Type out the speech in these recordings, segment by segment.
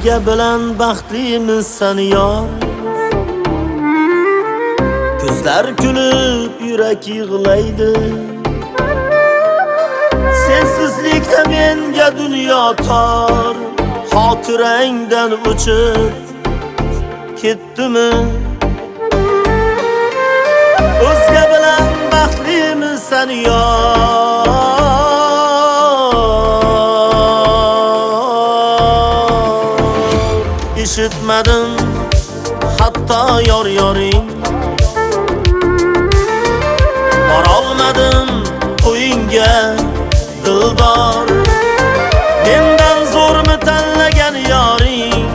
O'zga bilan baxtlimisan yor. Ko'zlar kulib, yurak yig'laydi. Sensizlikda menga dunyo tor. Xotirangdan o'chib ketdimi? O'zga bilan baxtlimisan yor. Eshitmadim hatto yoring. Borolmadim to'yingga dildor. Mendan zo'rmi tanlagan yoring?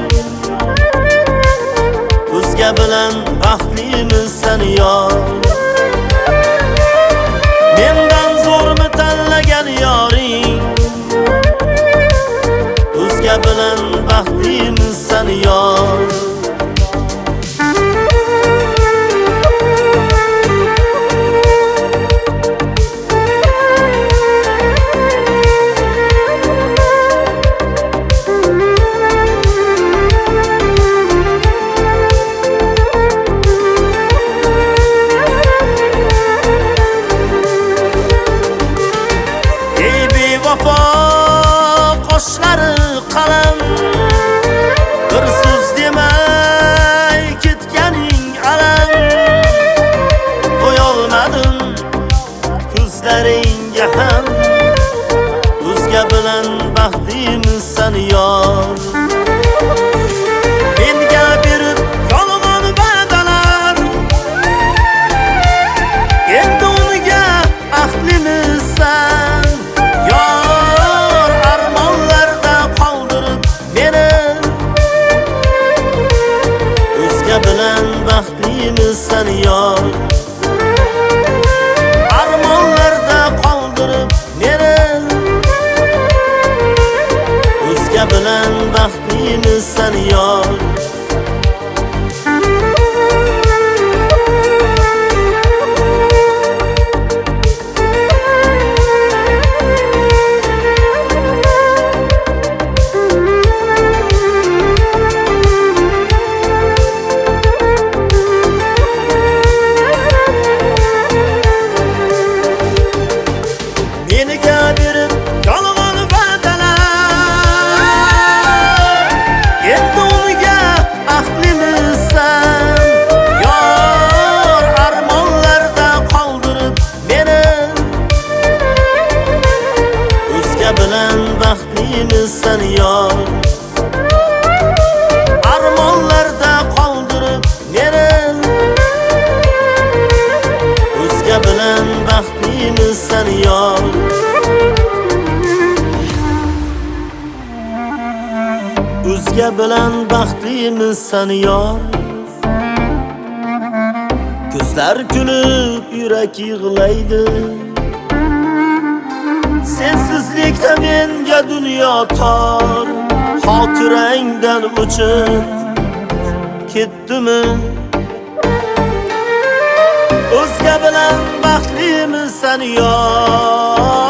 O'zga bilan baxtlimisan yor. Mendan zo'rmi tanlagan yoring? O'zga bilan baxtlimisan yor. Qoshlari qalam, bir so'z demay ketganing alam. Qo'yolmadim ko'zlaringga ham. O'zga bilan baxtlimisan yor. Menga berib yolg'on va'dalar, endi unga baxtlimisan yor. Armonlarda qoldirib meni, o'zga bilan baxtlimisan yor. Armonlarda qoldirib meni, o'zga bilan baxtlimisan yor. Menga berib yolg'on va'dalar, endi unga baxtlimisan yor. Armonlarda qoldirib meni, o'zga bilan baxtlimisan yor. Armonlarda qoldirib meni, o'zga bilan baxtlimisan yor. O'zga bilan baxtlimisan yor. Ko'zlar kulib, yurak yig'laydi. Sensizlikda menga dunyo tor. Xotirangdan o'chib ketdimi? O'zga bilan baxtlimisan yor.